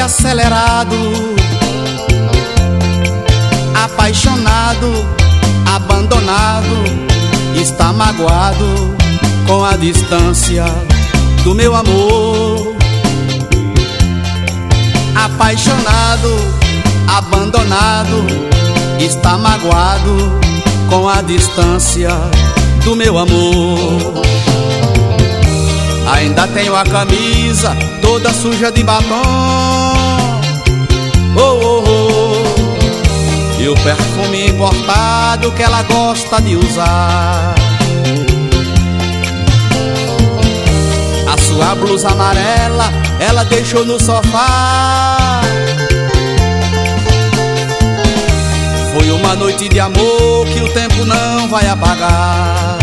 acelerado, apaixonado, abandonado, está magoado com a distância do meu amor. Apaixonado, abandonado, está magoado com a distância do meu amor. Ainda tenho a camisa toda suja de batom, oh, oh, oh. E o perfume importado que ela gosta de usar. A sua blusa amarela ela deixou no sofá. Foi uma noite de amor que o tempo não vai apagar.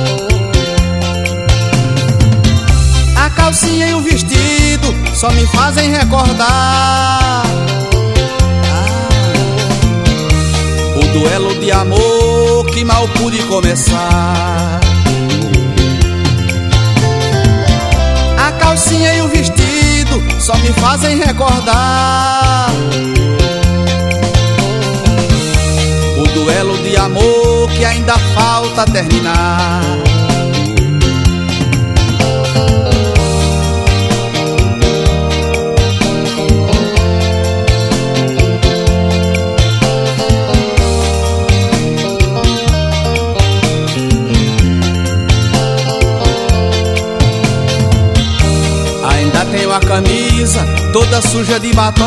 A calcinha e o vestido só me fazem recordar o duelo de amor que mal pude começar. A calcinha e o vestido só me fazem recordar o duelo de amor que ainda falta terminar. Ainda tenho a camisa toda suja de batom,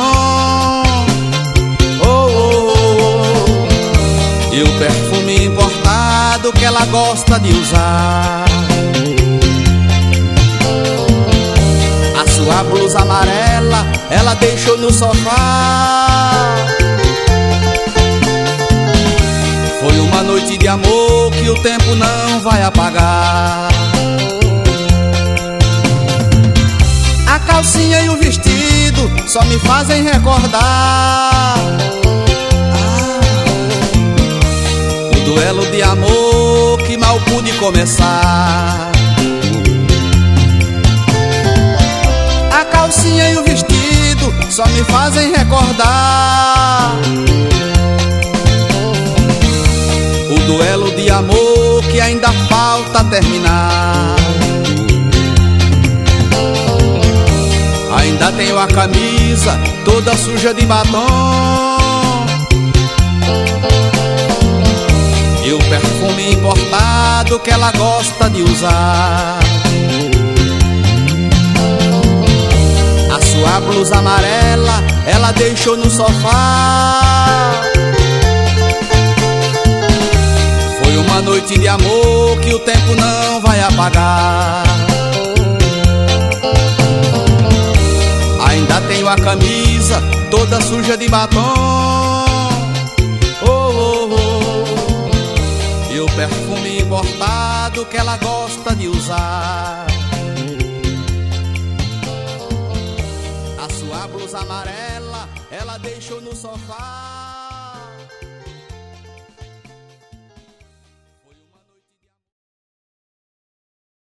oh, oh, oh. E o perfume importado que ela gosta de usar. A sua blusa amarela ela deixou no sofá. Foi uma noite de amor que o tempo não vai apagar. A calcinha e o vestido só me fazem recordar o duelo de amor que mal pude começar. A calcinha e o vestido só me fazem recordar o duelo de amor que ainda falta terminar. Ainda tenho a camisa toda suja de batom e o perfume importado que ela gosta de usar. A sua blusa amarela ela deixou no sofá. Foi uma noite de amor que o tempo não vai apagar. Ainda tenho a camisa toda suja de batom, oh, oh, oh. E o perfume importado que ela gosta de usar. A sua blusa amarela ela deixou no sofá.